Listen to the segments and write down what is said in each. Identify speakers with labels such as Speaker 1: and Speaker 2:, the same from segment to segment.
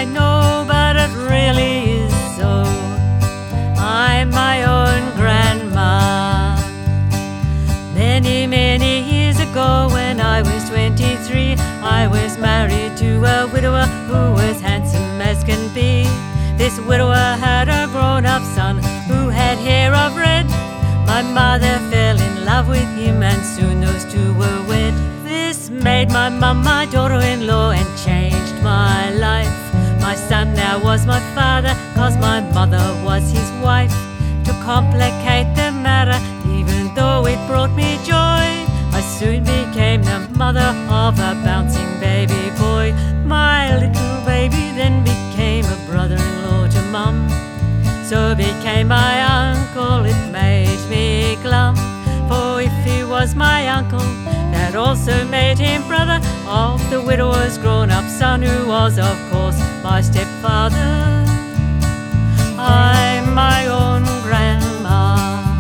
Speaker 1: I know, but it really is so. I'm my own grandma. Many, many years ago, when I was 23, I was married to a widower who was handsome as can be. This widower had a grown-up son who had hair of red. My mother fell in love with him, and soon those two were wed. This made my mum my daughter-in-law and changed my life. My son now was my father, 'cause my mother was his wife. To complicate the matter, even though it brought me joy, I soon became the mother of a bouncing baby boy. My little baby then became a brother-in-law to mum. So became my uncle, it made me glum. For if he was my uncle, that also made him brother of the widower's grown-up son, who was, of course, my stepfather. I'm my own grandma.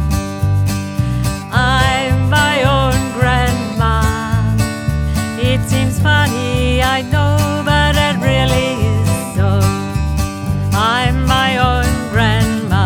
Speaker 1: I'm my own grandma. It seems funny, I know, but it really is so. I'm my own grandma.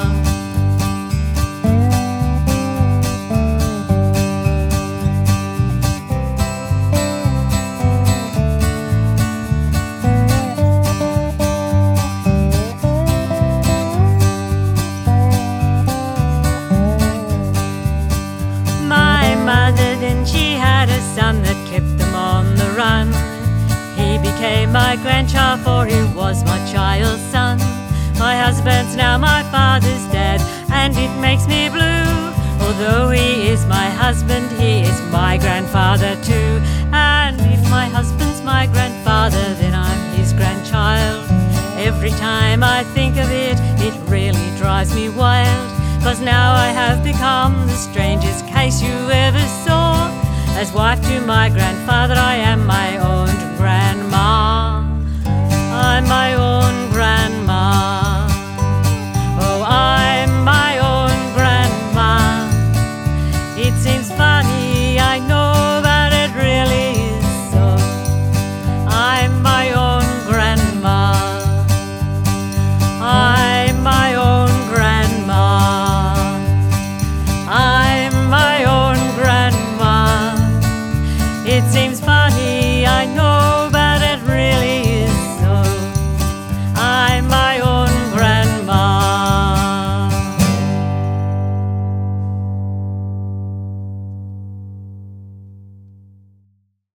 Speaker 1: She had a son that kept them on the run. He became my grandchild, for he was my child's son. My husband's now my father's dad, and it makes me blue. Although he is my husband, he is my grandfather too. And if my husband's my grandfather, then I'm his grandchild. Every time I think of it, it really drives me wild. 'Cause now I have become the strangest case you ever saw. As wife to my grandfather, I am my own